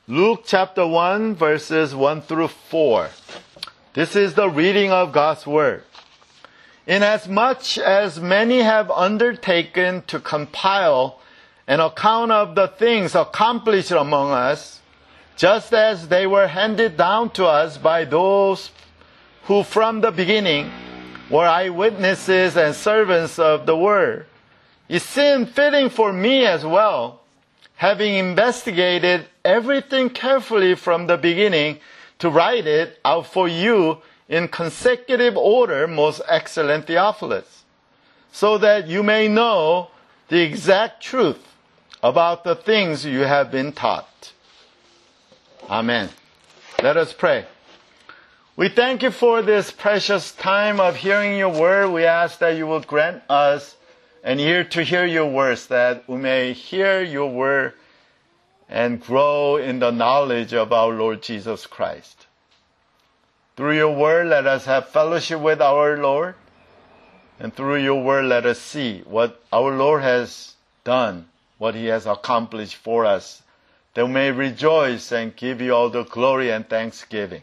Luke chapter 1, verses 1 through 4. This is the reading of God's Word. Inasmuch as many have undertaken to compile an account of the things accomplished among us, just as they were handed down to us by those who from the beginning were eyewitnesses and servants of the Word, it seemed fitting for me as well, having investigated everything carefully from the beginning, to write it out for you in consecutive order, most excellent Theophilus, so that you may know the exact truth about the things you have been taught. Amen. Let us pray. We thank you for this precious time of hearing your word. We ask that you will grant us an ear to hear your words, that we may hear your word and grow in the knowledge of our Lord Jesus Christ. Through your word, let us have fellowship with our Lord. And through your word, let us see what our Lord has done, what he has accomplished for us, that we may rejoice and give you all the glory and thanksgiving.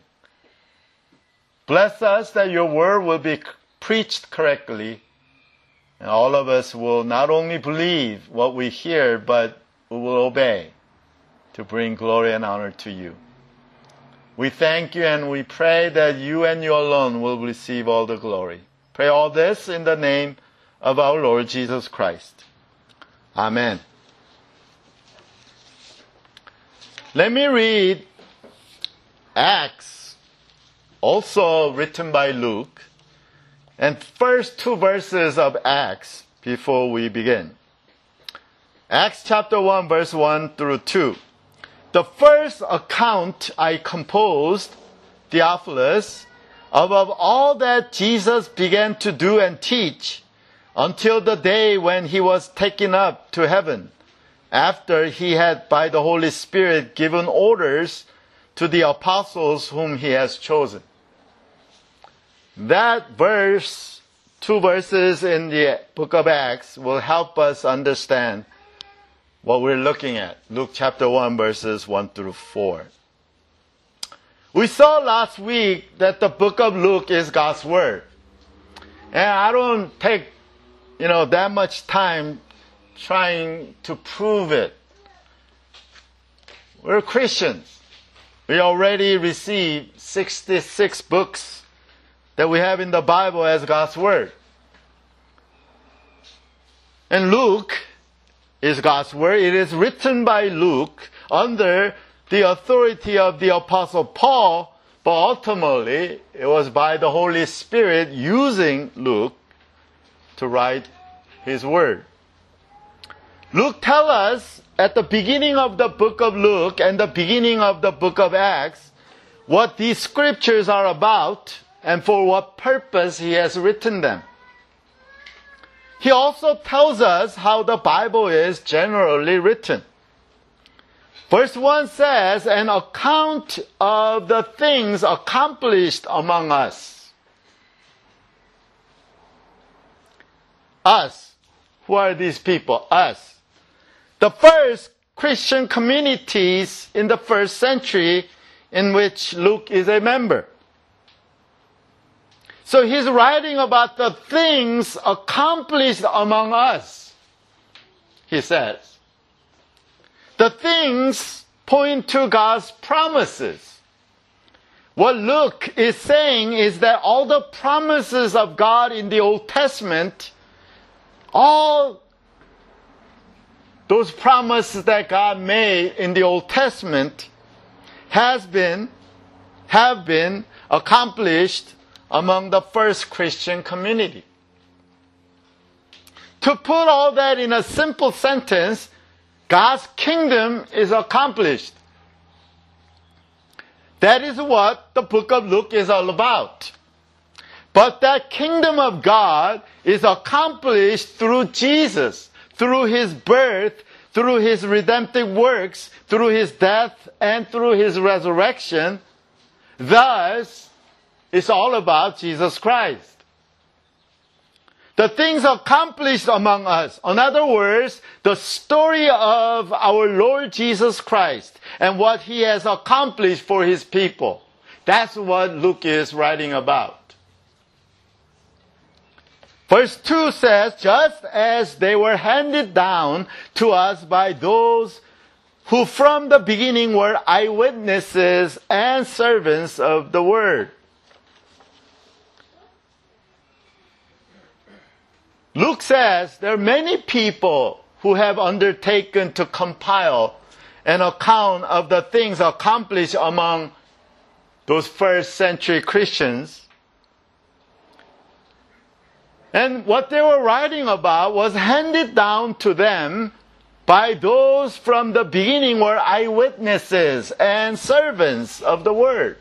Bless us that your word will be preached correctly, and all of us will not only believe what we hear, but we will obey to bring glory and honor to you. We thank you and we pray that you and you alone will receive all the glory. Pray all this in the name of our Lord Jesus Christ. Amen. Let me read Acts, also written by Luke, and first two verses of Acts before we begin. Acts chapter 1, verse 1 through 2. The first account I composed, Theophilus, of all that Jesus began to do and teach until the day when he was taken up to heaven, after he had by the Holy Spirit given orders to the apostles whom he has chosen. That verse, two verses in the book of Acts, will help us understand what we're looking at. Luke chapter 1, verses 1 through 4. We saw last week that the book of Luke is God's Word. And I don't take, that much time trying to prove it. We're Christians. We already received 66 books that we have in the Bible as God's Word. And Luke is God's Word. It is written by Luke under the authority of the Apostle Paul, but ultimately it was by the Holy Spirit using Luke to write his Word. Luke tells us at the beginning of the book of Luke and the beginning of the book of Acts what these scriptures are about and for what purpose he has written them. He also tells us how the Bible is generally written. Verse 1 says, an account of the things accomplished among us. Us. Who are these people? Us. The first Christian communities in the first century in which Luke is a member. So he's writing about the things accomplished among us, he says. The things point to God's promises. What Luke is saying is that all the promises of God in the Old Testament, all those promises that God made in the Old Testament have been accomplished among the first Christian community. To put all that in a simple sentence, God's kingdom is accomplished. That is what the book of Luke is all about. But that kingdom of God is accomplished through Jesus, through his birth, through his redemptive works, through his death, and through his resurrection. Thus, it's all about Jesus Christ. the things accomplished among us. In other words, the story of our Lord Jesus Christ and what He has accomplished for His people. That's what Luke is writing about. Verse 2 says, just as they were handed down to us by those who from the beginning were eyewitnesses and servants of the word. Luke says there are many people who have undertaken to compile an account of the things accomplished among those first century Christians. And what they were writing about was handed down to them by those from the beginning were eyewitnesses and servants of the word.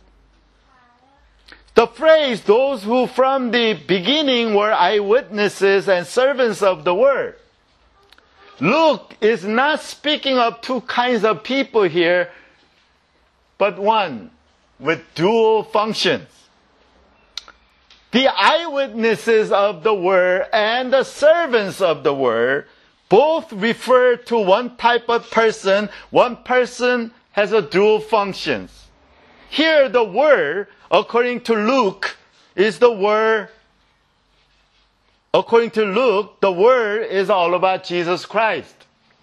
The phrase, those who from the beginning were eyewitnesses and servants of the word. Luke is not speaking of two kinds of people here, but one with dual functions. The eyewitnesses of the word and the servants of the word both refer to one type of person. One person has a dual functions. Here the word, according to Luke, is the word. According to Luke, the word is all about Jesus Christ.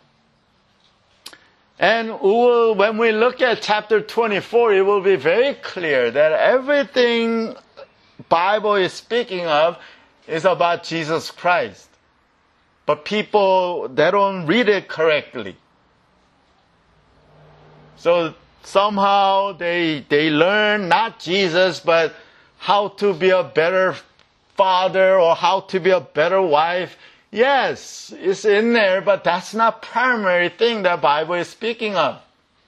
And when we look at chapter 24, it will be very clear that everything Bible is speaking of is about Jesus Christ. But people, they don't read it correctly. So somehow they learn not Jesus, but how to be a better father or how to be a better wife. Yes, it's in there, but that's not primary thing that Bible is speaking of.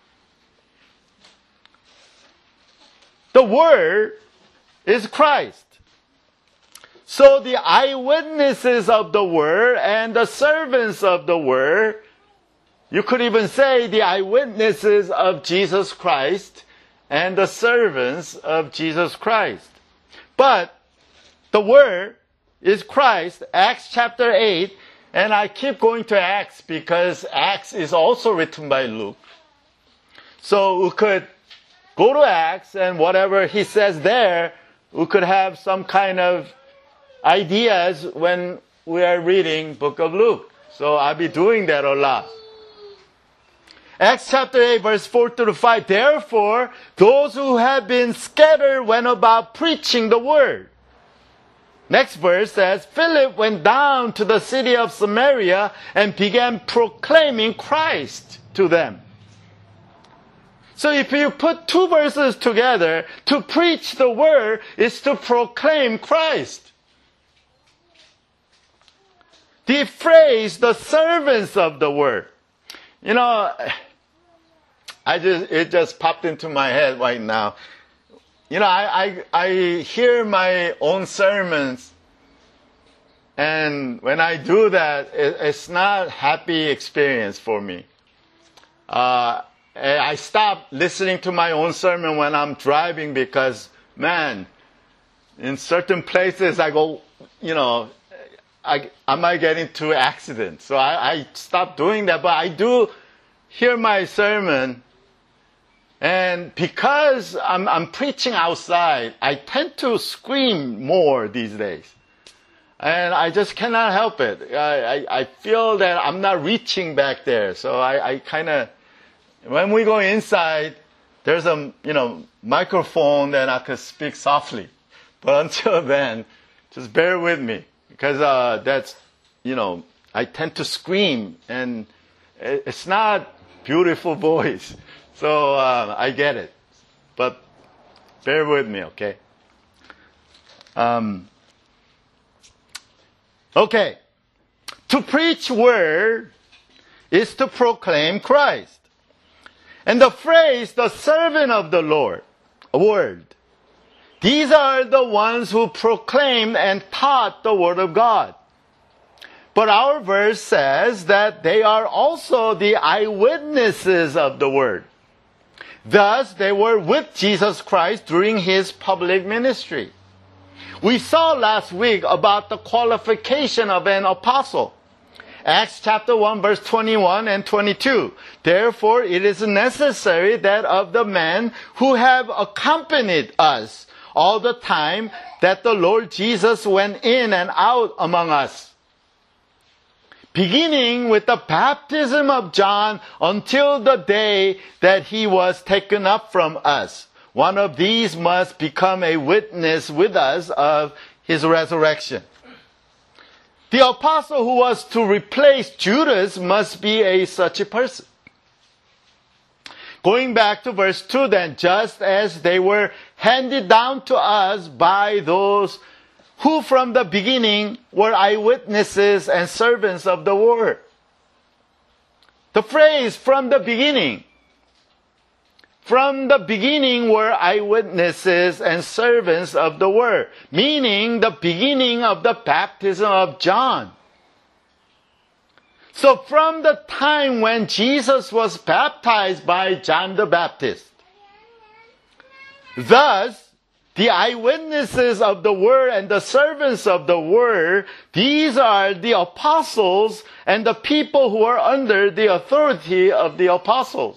The Word is Christ. So the eyewitnesses of the Word and the servants of the Word, you could even say the eyewitnesses of Jesus Christ and the servants of Jesus Christ. But the Word is Christ, Acts chapter 8, and I keep going to Acts because Acts is also written by Luke. So we could go to Acts and whatever he says there, we could have some kind of ideas when we are reading book of Luke. So I'll be doing that a lot. Acts chapter 8 verse 4 through 5. Therefore, those who have been scattered went about preaching the word. Next verse says, Philip went down to the city of Samaria and began proclaiming Christ to them. So if you put two verses together, to preach the word is to proclaim Christ. The phrase, the servants of the word. You know, it just popped into my head right now. You know, I hear my own sermons, and when I do that, it's not a happy experience for me. I stop listening to my own sermon when I'm driving because, man, in certain places I go, you know, I might get into accidents. So I stop doing that, but I do hear my sermon. And because I'm preaching outside, I tend to scream more these days. And I just cannot help it. I feel that I'm not reaching back there. So I kind of, when we go inside, there's a, microphone that I can speak softly. But until then, just bear with me. Because that's, I tend to scream. And it's not beautiful voice. So I get it, but bear with me, okay? Okay, to preach word is to proclaim Christ. And the phrase, the servant of the Lord, a word. These are the ones who proclaimed and taught the word of God. But our verse says that they are also the eyewitnesses of the word. Thus, they were with Jesus Christ during his public ministry. We saw last week about the qualification of an apostle. Acts chapter 1 verse 21 and 22. Therefore it is necessary that of the men who have accompanied us all the time that the Lord Jesus went in and out among us, beginning with the baptism of John until the day that he was taken up from us. One of these must become a witness with us of his resurrection. The apostle who was to replace Judas must be such a person. Going back to verse 2 then, just as they were handed down to us by those who from the beginning were eyewitnesses and servants of the word. The phrase from the beginning were eyewitnesses and servants of the word, meaning the beginning of the baptism of John. So from the time when Jesus was baptized by John the Baptist, thus the eyewitnesses of the word and the servants of the word, these are the apostles and the people who are under the authority of the apostles.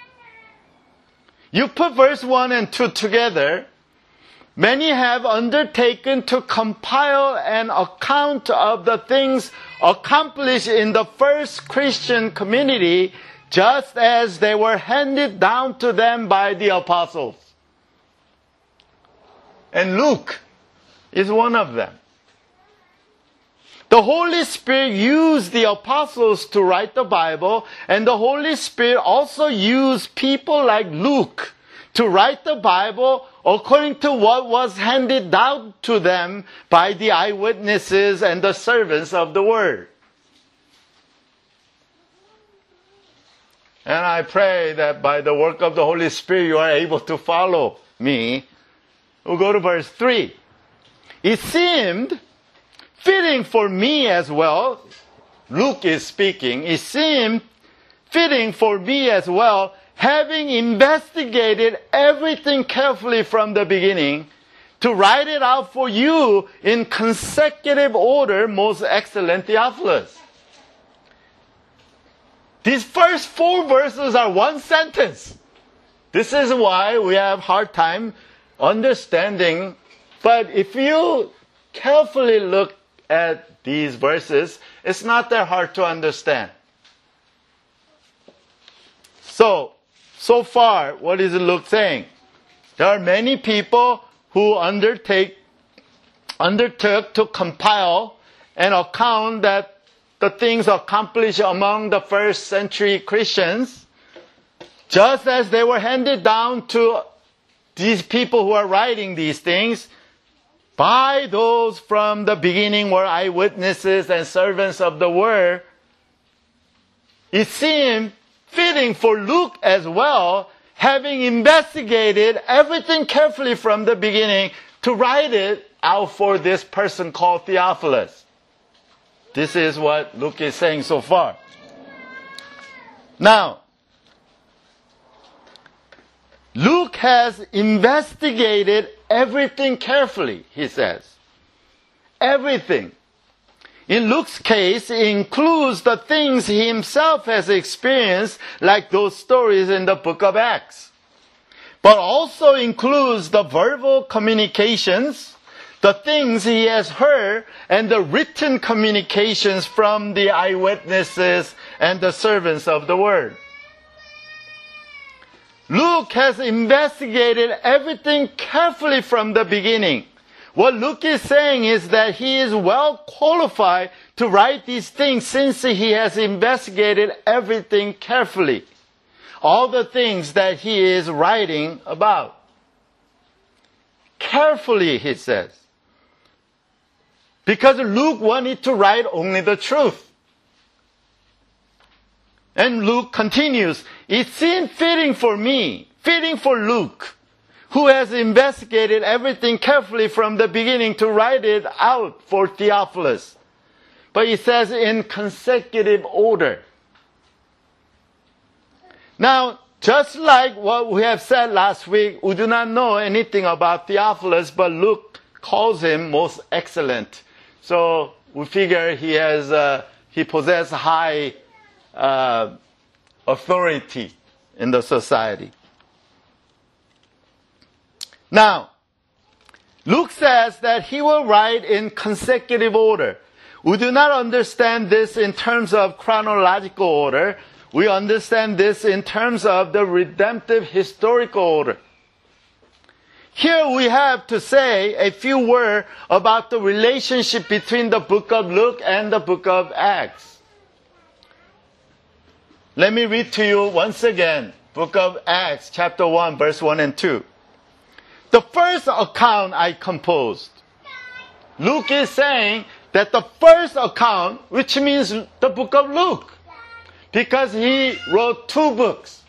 You put verse 1 and 2 together. Many have undertaken to compile an account of the things accomplished in the first Christian community, just as they were handed down to them by the apostles. And Luke is one of them. The Holy Spirit used the apostles to write the Bible, and the Holy Spirit also used people like Luke to write the Bible according to what was handed down to them by the eyewitnesses and the servants of the Word. And I pray that by the work of the Holy Spirit you are able to follow me. We'll go to verse 3. It seemed fitting for me as well, Luke is speaking, it seemed fitting for me as well, having investigated everything carefully from the beginning, to write it out for you in consecutive order, most excellent Theophilus. These first 4 verses are one sentence. This is why we have hard time understanding. But if you carefully look at these verses, it's not that hard to understand. So far, what is Luke saying? There are many people who undertook to compile an account that the things accomplished among the first century Christians, just as they were handed down to these people who are writing these things by those from the beginning were eyewitnesses and servants of the word. It seemed fitting for Luke as well, having investigated everything carefully from the beginning, to write it out for this person called Theophilus. This is what Luke is saying so far. Now, Luke has investigated everything carefully, he says. Everything. In Luke's case, it includes the things he himself has experienced, like those stories in the book of Acts. But also includes the verbal communications, the things he has heard, and the written communications from the eyewitnesses and the servants of the word. Luke has investigated everything carefully from the beginning. What Luke is saying is that he is well qualified to write these things since he has investigated everything carefully. All the things that he is writing about. Carefully, he says. Because Luke wanted to write only the truth. And Luke continues, it seemed fitting for me, fitting for Luke, who has investigated everything carefully from the beginning, to write it out for Theophilus. But he says in consecutive order. Now, just like what we have said last week, we do not know anything about Theophilus, but Luke calls him most excellent. So we figure he possesses high authority in the society. Now, Luke says that he will write in consecutive order. We do not understand this in terms of chronological order. We understand this in terms of the redemptive historical order. Here we have to say a few words about the relationship between the book of Luke and the book of Acts. Let me read to you once again, book of Acts, chapter 1, verse 1 and 2. The first account I composed. Luke is saying that the first account, which means the book of Luke, because he wrote 2 books.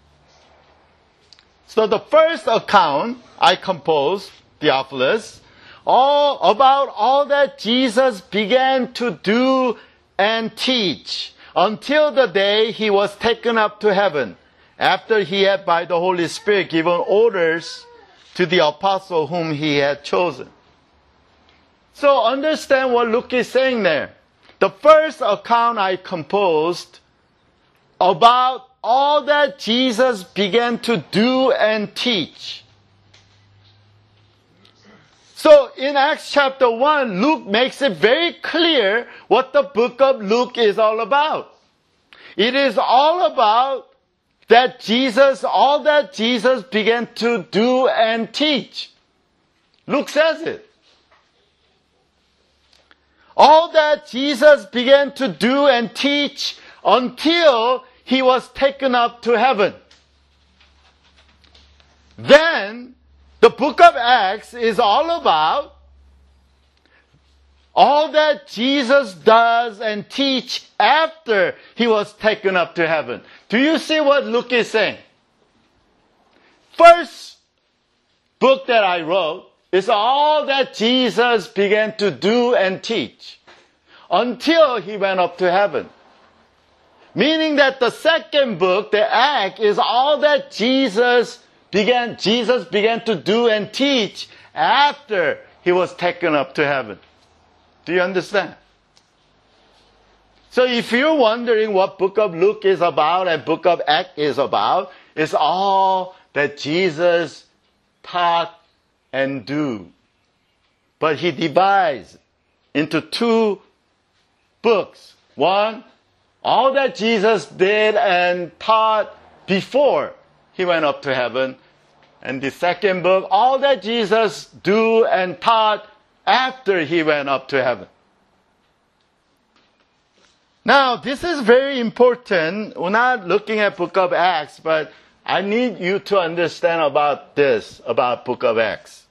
So the first account I composed, Theophilus, about all that Jesus began to do and teach until the day he was taken up to heaven, after he had by the Holy Spirit given orders to the apostle whom he had chosen. So understand what Luke is saying there. The first account I composed about all that Jesus began to do and teach. So in Acts chapter 1, Luke makes it very clear what the book of Luke is all about. It is all about all that Jesus began to do and teach. Luke says it. All that Jesus began to do and teach until he was taken up to heaven. Then, the book of Acts is all about all that Jesus does and teach after he was taken up to heaven. Do you see what Luke is saying? First book that I wrote is all that Jesus began to do and teach until he went up to heaven. Meaning that the second book, the Act, is all that Jesus began to do and teach after he was taken up to heaven. Do you understand? So if you're wondering what book of Luke is about and book of Acts is about, it's all that Jesus taught and do. But he divides into 2 books. One, all that Jesus did and taught before he went up to heaven. And the second book, all that Jesus do and taught after he went up to heaven. Now, this is very important. We're not looking at book of Acts, but I need you to understand about this, about book of Acts.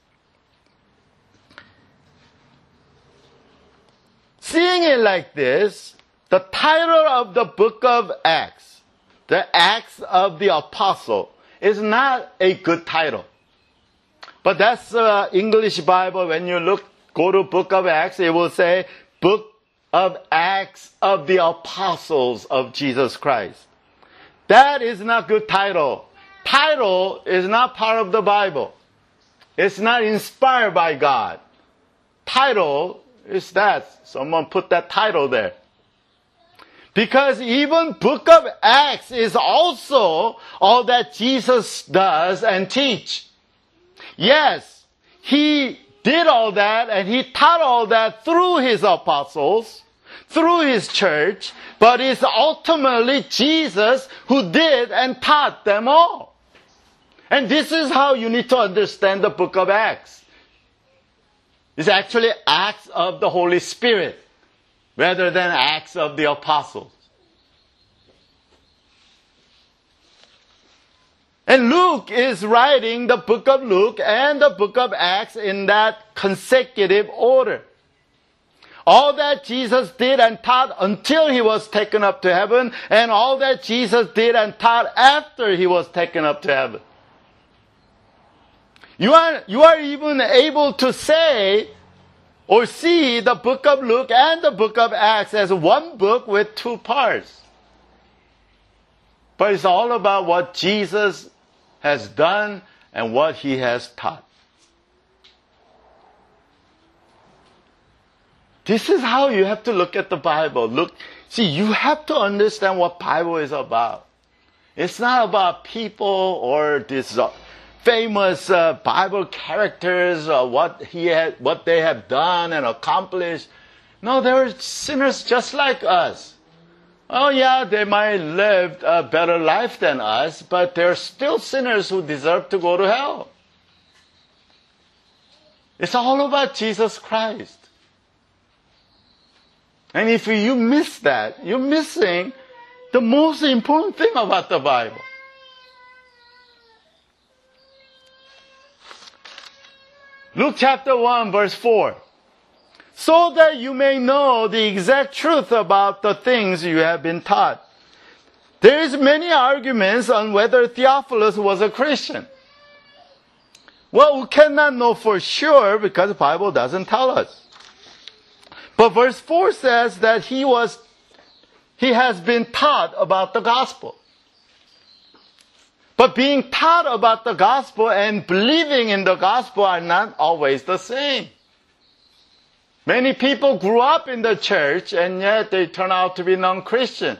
Seeing it like this, the title of the book of Acts, the Acts of the Apostle, is not a good title. But that's English Bible. When you go to book of Acts, it will say book of Acts of the Apostles of Jesus Christ. That is not good title. Title is not part of the Bible. It's not inspired by God. Title is that. Someone put that title there. Because even book of Acts is also all that Jesus does and teach. Yes, he did all that and he taught all that through his apostles, through his church, but it's ultimately Jesus who did and taught them all. And this is how you need to understand the book of Acts. It's actually Acts of the Holy Spirit rather than Acts of the Apostles. And Luke is writing the book of Luke and the book of Acts in that consecutive order. All that Jesus did and taught until he was taken up to heaven, and all that Jesus did and taught after he was taken up to heaven. You are even able to say or see the book of Luke and the book of Acts as one book with 2 parts. But it's all about what Jesus has done and what he has taught. This is how you have to look at the Bible. See, you have to understand what Bible is about. It's not about people or these famous Bible characters, what they have done and accomplished. No, they're sinners just like us. Oh yeah, they might live a better life than us, but they're still sinners who deserve to go to hell. It's all about Jesus Christ. And if you miss that, you're missing the most important thing about the Bible. Luke chapter 1 verse 4. So that you may know the exact truth about the things you have been taught. There is many arguments on whether Theophilus was a Christian. Well, we cannot know for sure because the Bible doesn't tell us. But verse 4 says that he has been taught about the gospel. But being taught about the gospel and believing in the gospel are not always the same. Many people grew up in the church and yet they turn out to be non-Christian.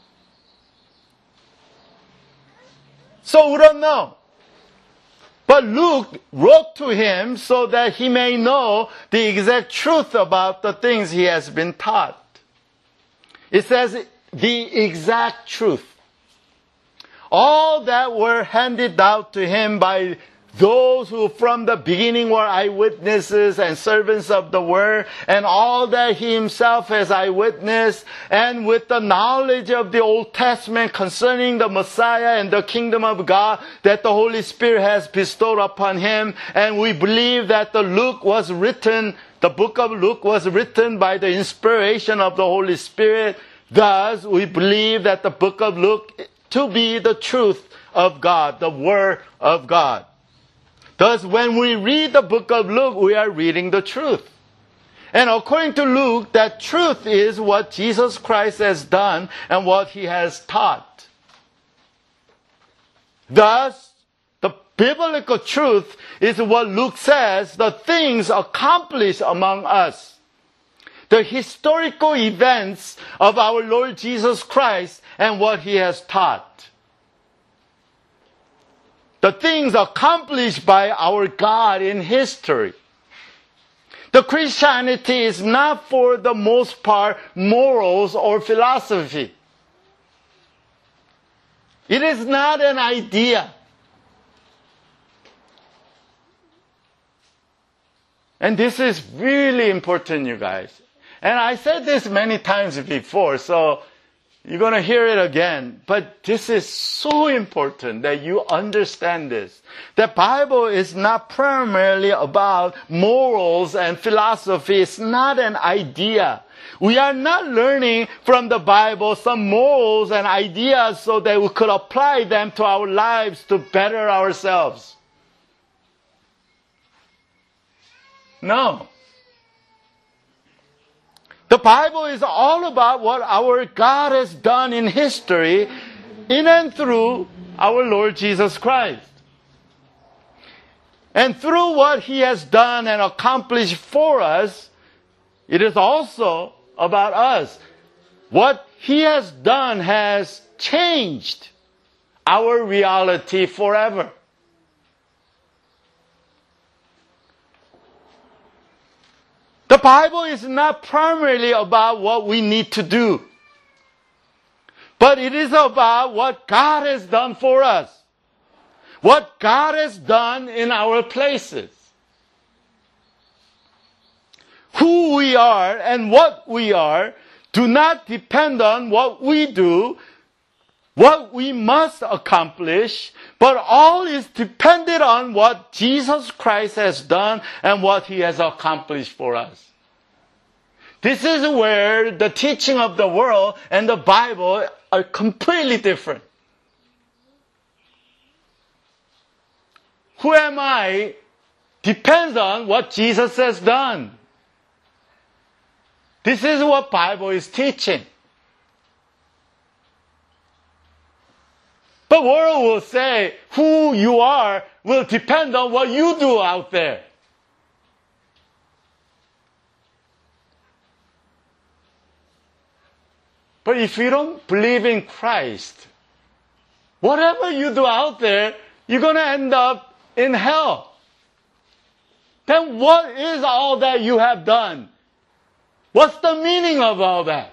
So we don't know. But Luke wrote to him so that he may know the exact truth about the things he has been taught. It says the exact truth. All that were handed out to him by those who from the beginning were eyewitnesses and servants of the word, and all that he himself has eyewitnessed, and with the knowledge of the Old Testament concerning the Messiah and the kingdom of God that the Holy Spirit has bestowed upon him. And we believe that the book of Luke was written by the inspiration of the Holy Spirit. Thus, we believe that the book of Luke to be the truth of God, the Word of God. Thus, when we read the book of Luke, we are reading the truth. And according to Luke, that truth is what Jesus Christ has done and what he has taught. Thus, the biblical truth is what Luke says, the things accomplished among us. The historical events of our Lord Jesus Christ and what he has taught. The things accomplished by our God in history. The Christianity is not for the most part morals or philosophy. It is not an idea. And this is really important, you guys. And I said this many times before, so you're going to hear it again. But this is so important that you understand this. The Bible is not primarily about morals and philosophy. It's not an idea. We are not learning from the Bible some morals and ideas so that we could apply them to our lives to better ourselves. No. The Bible is all about what our God has done in history in and through our Lord Jesus Christ. And through what he has done and accomplished for us, it is also about us. What he has done has changed our reality forever. The Bible is not primarily about what we need to do, but it is about what God has done for us, what God has done in our places. Who we are and what we are do not depend on what we do, what we must accomplish, but all is dependent on what Jesus Christ has done and what he has accomplished for us. This is where the teaching of the world and the Bible are completely different. Who am I depends on what Jesus has done. This is what Bible is teaching. The world will say who you are will depend on what you do out there. But if you don't believe in Christ, whatever you do out there, you're going to end up in hell. Then what is all that you have done? What's the meaning of all that?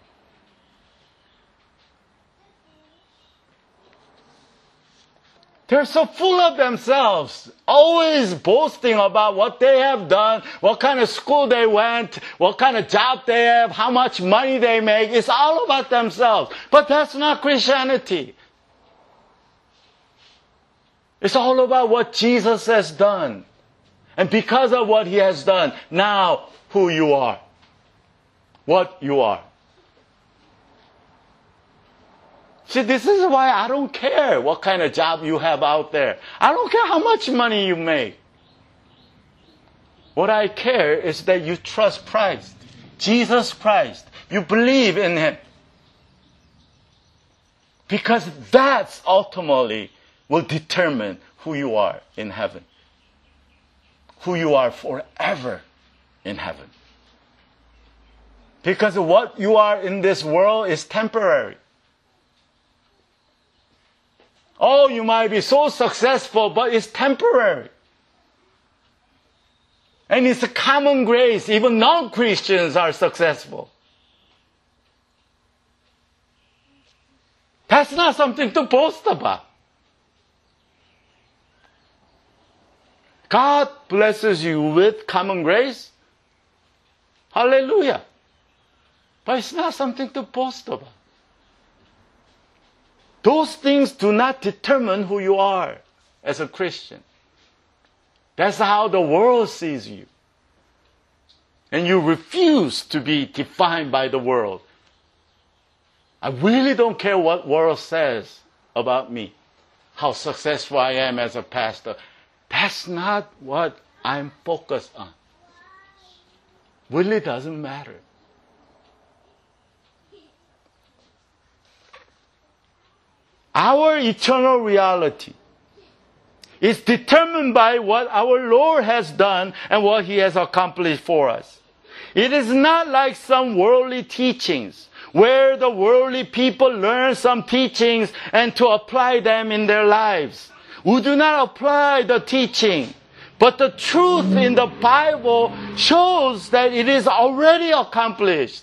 They're so full of themselves, always boasting about what they have done, what kind of school they went, what kind of job they have, how much money they make. It's all about themselves. But that's not Christianity. It's all about what Jesus has done. And because of what He has done, now who you are. What you are. See, this is why I don't care what kind of job you have out there. I don't care how much money you make. What I care is that you trust Christ, Jesus Christ. You believe in Him. Because that's ultimately will determine who you are in heaven. Who you are forever in heaven. Because what you are in this world is temporary. Oh, you might be so successful, but it's temporary. And it's a common grace. Even non-Christians are successful. That's not something to boast about. God blesses you with common grace. Hallelujah. But it's not something to boast about. Those things do not determine who you are as a Christian. That's how the world sees you. And you refuse to be defined by the world. I really don't care what the world says about me, how successful I am as a pastor. That's not what I'm focused on. Really doesn't matter. Our eternal reality is determined by what our Lord has done and what He has accomplished for us. It is not like some worldly teachings where the worldly people learn some teachings and to apply them in their lives. We do not apply the teaching, but the truth in the Bible shows that it is already accomplished.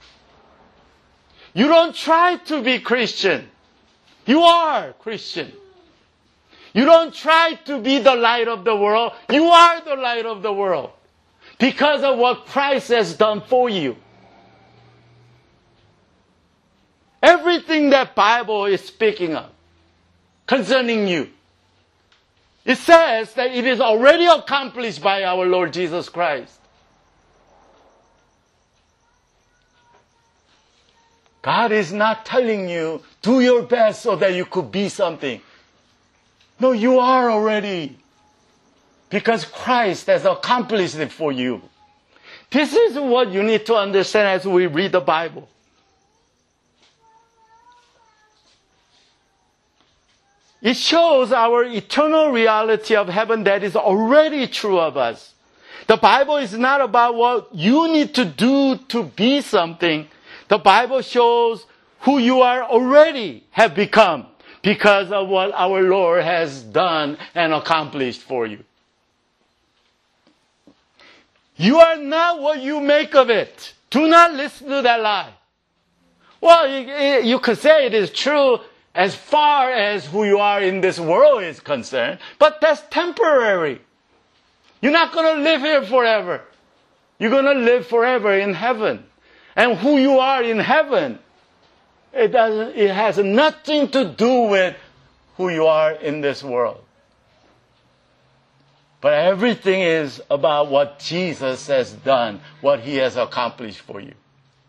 You don't try to be Christian. You are Christian. You don't try to be the light of the world. You are the light of the world because of what Christ has done for you. Everything that Bible is speaking of concerning you, it says that it is already accomplished by our Lord Jesus Christ. God is not telling you, do your best so that you could be something. No, you are already. Because Christ has accomplished it for you. This is what you need to understand as we read the Bible. It shows our eternal reality of heaven that is already true of us. The Bible is not about what you need to do to be something. The Bible shows who you are already have become because of what our Lord has done and accomplished for you. You are not what you make of it. Do not listen to that lie. Well, you could say it is true as far as who you are in this world is concerned, but that's temporary. You're not going to live here forever. You're going to live forever in heaven. And who you are in heaven, it has nothing to do with who you are in this world. But everything is about what Jesus has done, what He has accomplished for you.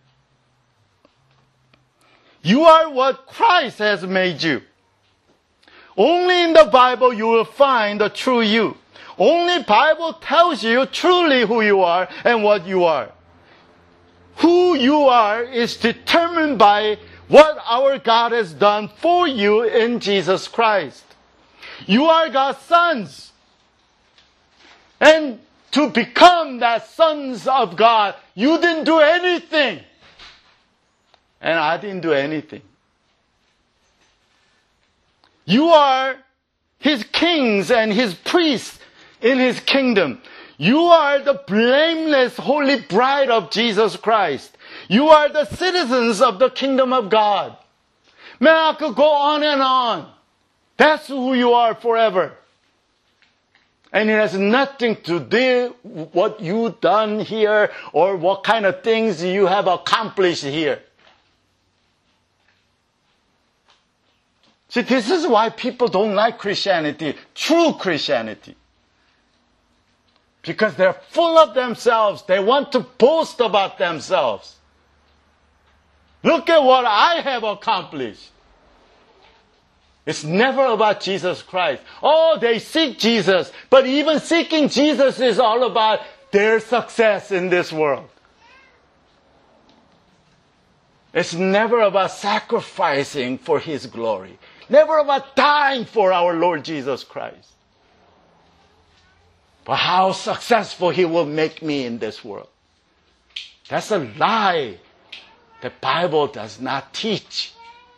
You are what Christ has made you. Only in the Bible you will find the true you. Only Bible tells you truly who you are and what you are. Who you are is determined by what our God has done for you in Jesus Christ. You are God's sons. And to become that sons of God, you didn't do anything. And I didn't do anything. You are His kings and His priests in His kingdom. You are the blameless holy bride of Jesus Christ. You are the citizens of the kingdom of God. Man, I could go on and on. That's who you are forever. And it has nothing to do with what you've done here or what kind of things you have accomplished here. See, this is why people don't like Christianity, true Christianity. Because they're full of themselves. They want to boast about themselves. Look at what I have accomplished. It's never about Jesus Christ. Oh, they seek Jesus. But even seeking Jesus is all about their success in this world. It's never about sacrificing for His glory. Never about dying for our Lord Jesus Christ. But how successful He will make me in this world. That's a lie the Bible does not teach.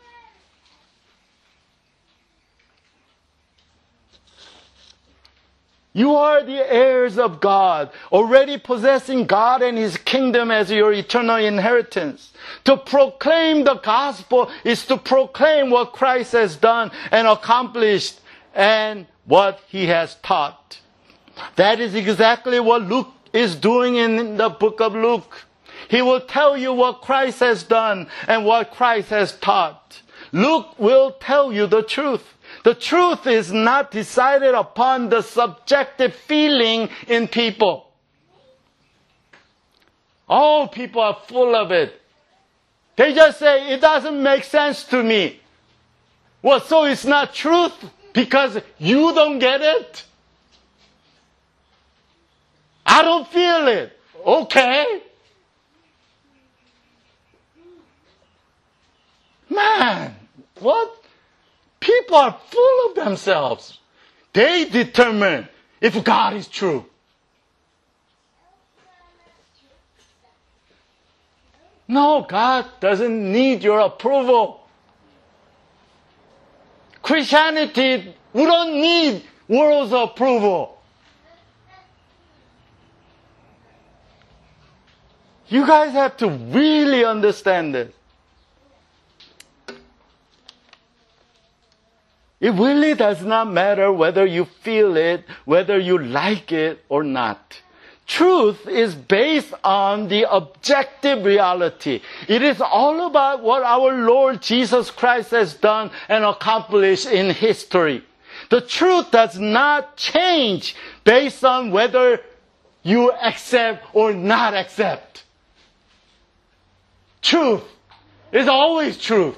You are the heirs of God, already possessing God and His kingdom as your eternal inheritance. To proclaim the gospel is to proclaim what Christ has done and accomplished and what He has taught. That is exactly what Luke is doing in the book of Luke. He will tell you what Christ has done and what Christ has taught. Luke will tell you the truth. The truth is not decided upon the subjective feeling in people. All people are full of it. They just say, it doesn't make sense to me. Well, so it's not truth because you don't get it? I don't feel it. Okay. Man, what? People are full of themselves. They determine if God is true. No, God doesn't need your approval. Christianity, we don't need world's approval. You guys have to really understand this. It really does not matter whether you feel it, whether you like it or not. Truth is based on the objective reality. It is all about what our Lord Jesus Christ has done and accomplished in history. The truth does not change based on whether you accept or not accept. Truth is always truth.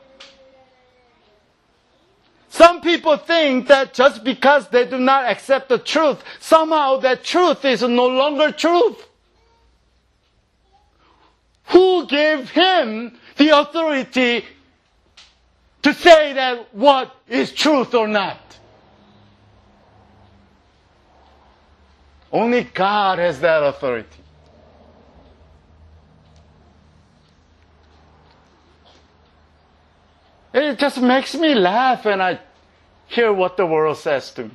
Some people think that just because they do not accept the truth, somehow that truth is no longer truth. Who gave him the authority to say that what is truth or not? Only God has that authority. It just makes me laugh when I hear what the world says to me.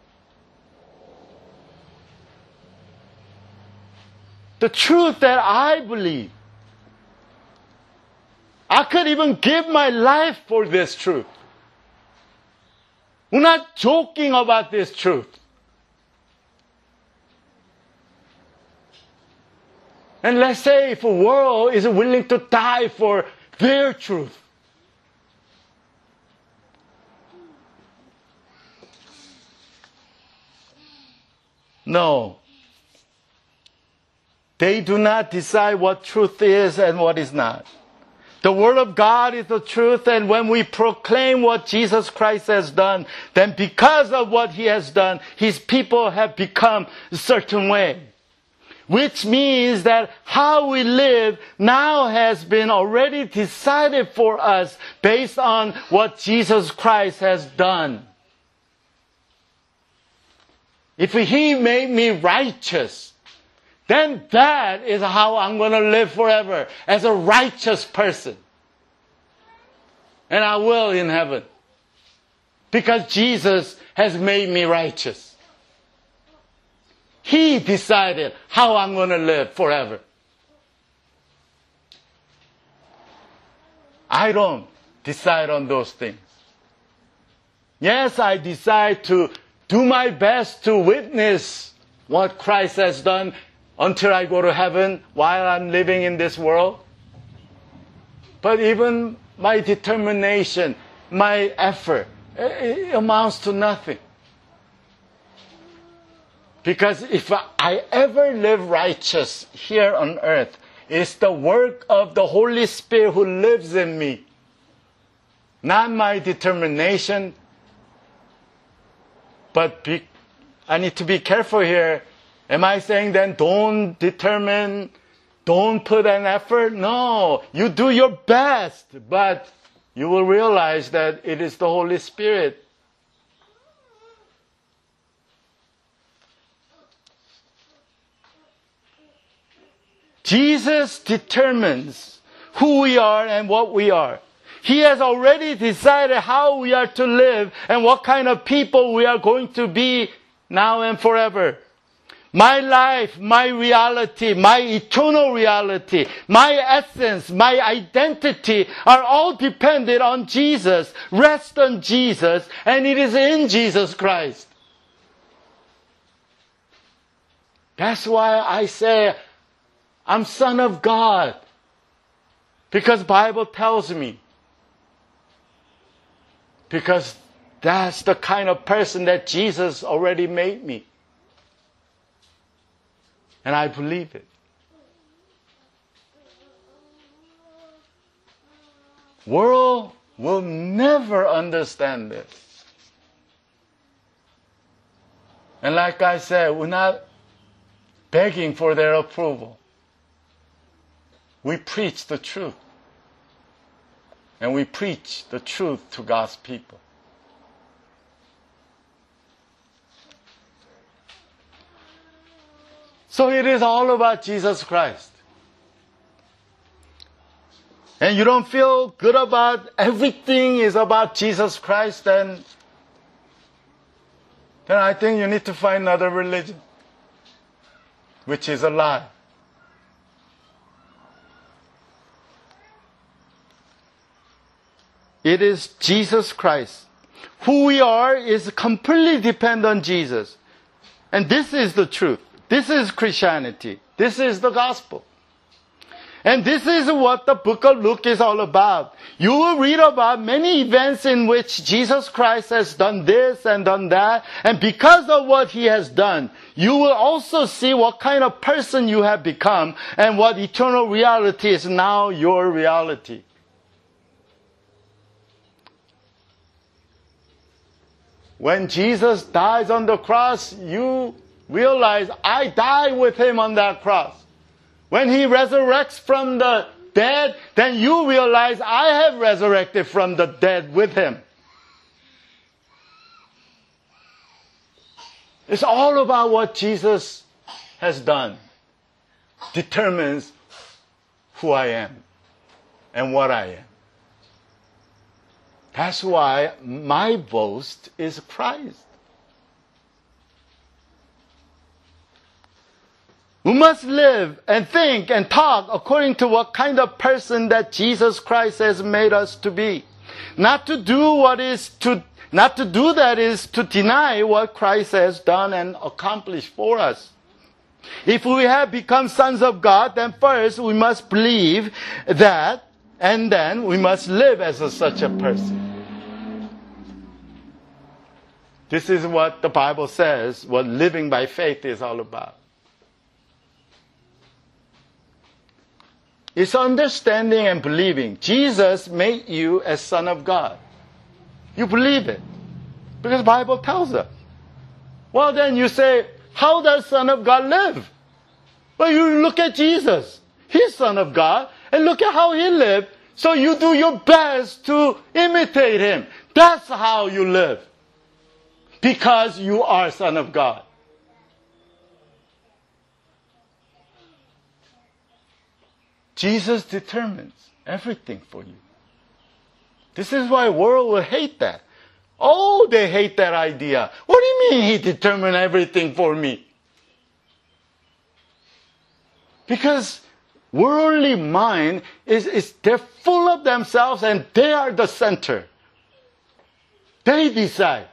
The truth that I believe. I could even give my life for this truth. We're not joking about this truth. And let's say if a world is willing to die for their truth. No. They do not decide what truth is and what is not. The Word of God is the truth, and when we proclaim what Jesus Christ has done, then because of what He has done, His people have become a certain way. Which means that how we live now has been already decided for us based on what Jesus Christ has done. If He made me righteous, then that is how I'm going to live forever, as a righteous person. And I will in heaven. Because Jesus has made me righteous. He decided how I'm going to live forever. I don't decide on those things. Yes, I decide to do my best to witness what Christ has done until I go to heaven while I'm living in this world. But even my determination, my effort, it amounts to nothing. Because if I ever live righteous here on earth, it's the work of the Holy Spirit who lives in me. Not my determination. But I need to be careful here. Am I saying then don't determine, don't put an effort? No, you do your best, but you will realize that it is the Holy Spirit. Jesus determines who we are and what we are. He has already decided how we are to live and what kind of people we are going to be now and forever. My life, my reality, my eternal reality, my essence, my identity are all dependent on Jesus, rest on Jesus, and it is in Jesus Christ. That's why I say I'm Son of God. Because the Bible tells me. Because that's the kind of person that Jesus already made me. And I believe it. World will never understand this. And like I said, we're not begging for their approval. We preach the truth. And we preach the truth to God's people. So it is all about Jesus Christ. And you don't feel good about everything is about Jesus Christ, then I think you need to find another religion, which is a lie. It is Jesus Christ. Who we are is completely dependent on Jesus. And this is the truth. This is Christianity. This is the gospel. And this is what the book of Luke is all about. You will read about many events in which Jesus Christ has done this and done that. And because of what He has done, you will also see what kind of person you have become and what eternal reality is now your reality. When Jesus dies on the cross, you realize, I died with Him on that cross. When He resurrects from the dead, then you realize, I have resurrected from the dead with Him. It's all about what Jesus has done. Determines who I am and what I am. That's why my boast is Christ. We must live and think and talk according to what kind of person that Jesus Christ has made us to be. Not to do that is to deny what Christ has done and accomplished for us. If we have become sons of God, then first we must believe that, and then we must live as such a person. This is what the Bible says, what living by faith is all about. It's understanding and believing. Jesus made you a son of God. You believe it. Because the Bible tells us. Well, then you say, how does Son of God live? Well, you look at Jesus. He's Son of God. And look at how He lived. So you do your best to imitate Him. That's how you live. Because you are Son of God. Jesus determines everything for you. This is why world will hate that. Oh, they hate that idea. What do you mean he determined everything for me? Because worldly mind they're full of themselves and they are the center. They decide.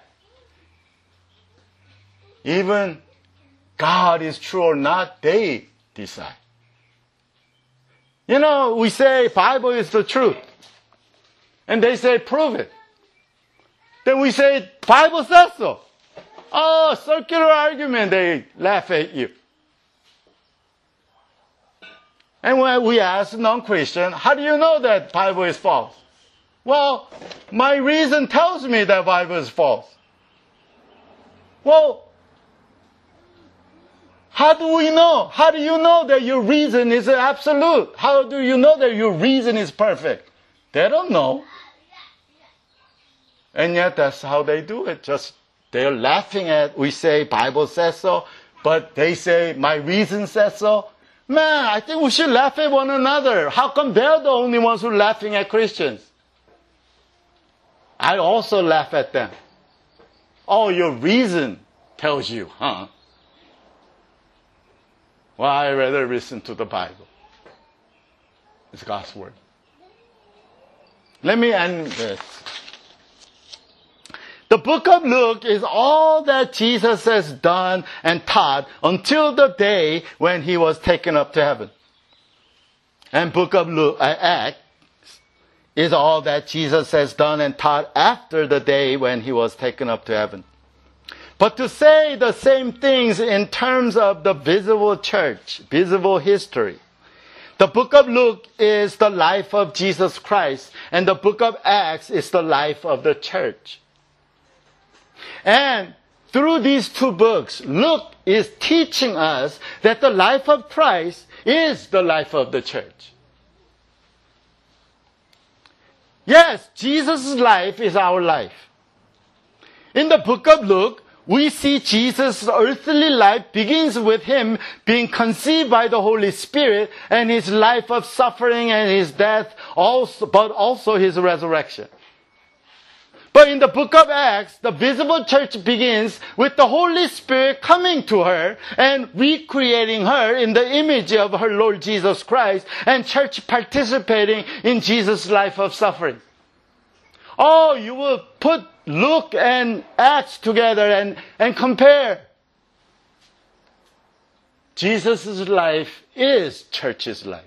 Even God is true or not, they decide. You know, we say Bible is the truth. And they say, prove it. Then we say, Bible says so. Oh, circular argument, they laugh at you. And when we ask non-Christian, how do you know that Bible is false? Well, my reason tells me that Bible is false. Well, how do we know? How do you know that your reason is absolute? How do you know that your reason is perfect? They don't know. And yet that's how they do it. Just they're laughing at, we say Bible says so, but they say my reason says so. Man, I think we should laugh at one another. How come they're the only ones who are laughing at Christians? I also laugh at them. Oh, your reason tells you, huh? Well, I'd rather listen to the Bible. It's God's Word. Let me end this. The book of Luke is all that Jesus has done and taught until the day when he was taken up to heaven. And book of Luke, Acts is all that Jesus has done and taught after the day when he was taken up to heaven. But to say the same things in terms of the visible church, visible history, the book of Luke is the life of Jesus Christ, and the book of Acts is the life of the church. And through these two books, Luke is teaching us that the life of Christ is the life of the church. Yes, Jesus' life is our life. In the book of Luke, we see Jesus' earthly life begins with him being conceived by the Holy Spirit and his life of suffering and his death, but also his resurrection. But in the book of Acts, the visible church begins with the Holy Spirit coming to her and recreating her in the image of her Lord Jesus Christ, and church participating in Jesus' life of suffering. Oh, you will put Luke and Acts together and compare. Jesus' life is church's life.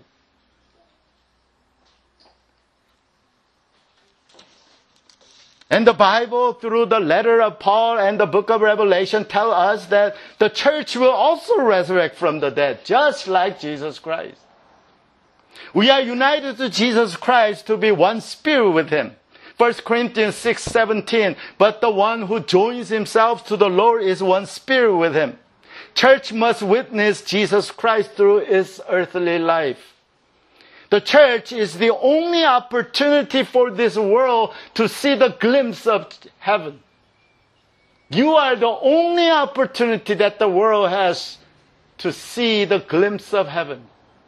And the Bible, through the letter of Paul and the book of Revelation, tell us that the church will also resurrect from the dead, just like Jesus Christ. We are united to Jesus Christ to be one spirit with him. 1 Corinthians 6:17, but the one who joins himself to the Lord is one spirit with him. Church must witness Jesus Christ through its earthly life. The church is the only opportunity for this world to see the glimpse of heaven. You are the only opportunity that the world has to see the glimpse of heaven.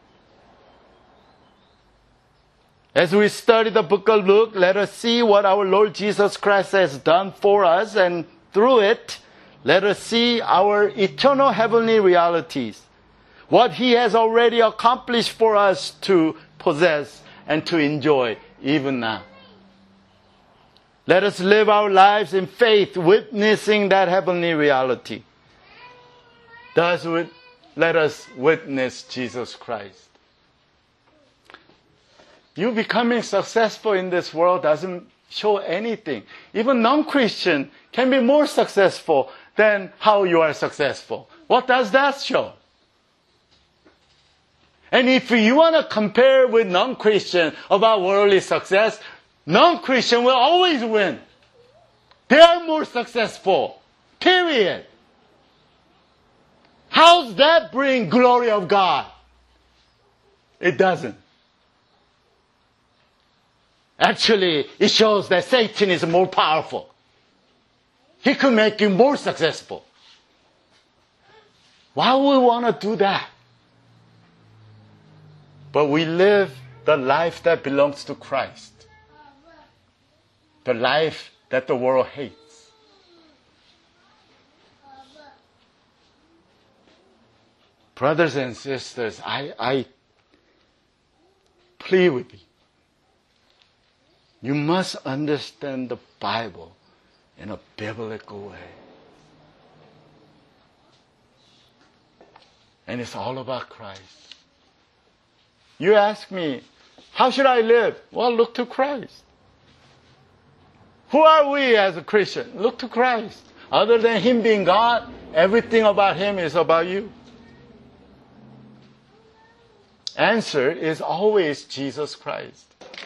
As we study the book of Luke, let us see what our Lord Jesus Christ has done for us, and through it, let us see our eternal heavenly realities. What he has already accomplished for us to possess and to enjoy even now. Let us live our lives in faith, witnessing that heavenly reality. Thus, let us witness Jesus Christ. You becoming successful in this world doesn't show anything. Even non-Christian can be more successful than how you are successful. What does that show? And if you want to compare with non-Christian about worldly success, non-Christian will always win. They are more successful. Period. How's that bring glory of God? It doesn't. Actually, it shows that Satan is more powerful. He could make you more successful. Why would we want to do that? But we live the life that belongs to Christ. the life that the world hates. Brothers and sisters, I plead with you. You must understand the Bible in a biblical way. And it's all about Christ. You ask me, how should I live? Well, look to Christ. Who are we as a Christian? Look to Christ. Other than Him being God, everything about Him is about you. Answer is always Jesus Christ.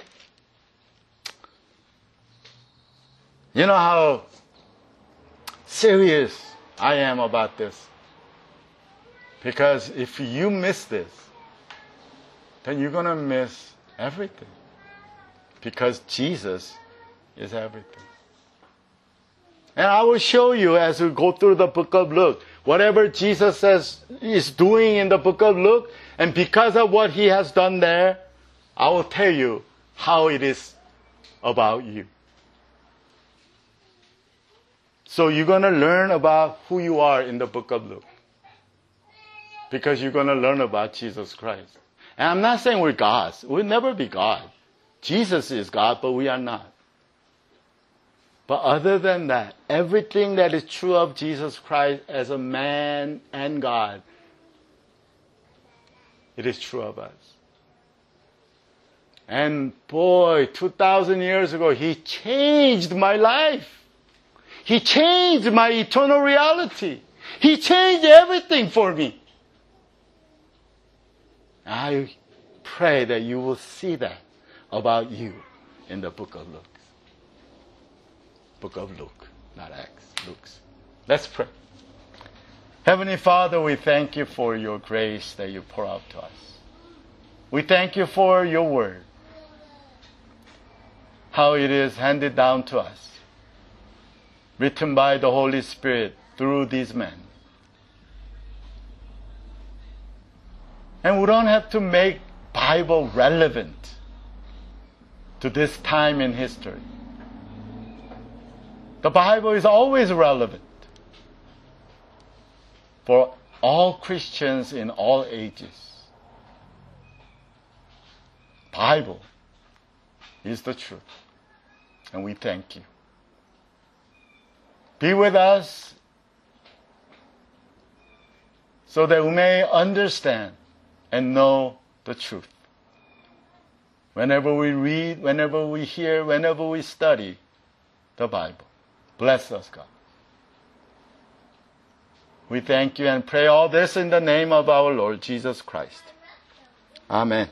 You know how serious I am about this? Because if you miss this, then you're going to miss everything. Because Jesus is everything. And I will show you as we go through the book of Luke, whatever Jesus says is doing in the book of Luke, and because of what He has done there, I will tell you how it is about you. So you're going to learn about who you are in the book of Luke. Because you're going to learn about Jesus Christ. And I'm not saying we're gods. We'll never be God. Jesus is God, but we are not. But other than that, everything that is true of Jesus Christ as a man and God, it is true of us. And boy, 2,000 years ago, He changed my life. He changed my eternal reality. He changed everything for me. I pray that you will see that about you in the book of Luke. Book of Luke, not Acts, Luke's. Let's pray. Heavenly Father, we thank you for your grace that you pour out to us. We thank you for your word, how it is handed down to us, written by the Holy Spirit through these men. And we don't have to make Bible relevant to this time in history. The Bible is always relevant for all Christians in all ages. Bible is the truth. And we thank you. Be with us so that we may understand and know the truth. Whenever we read, whenever we hear, whenever we study the Bible. Bless us, God. We thank you and pray all this in the name of our Lord Jesus Christ. Amen.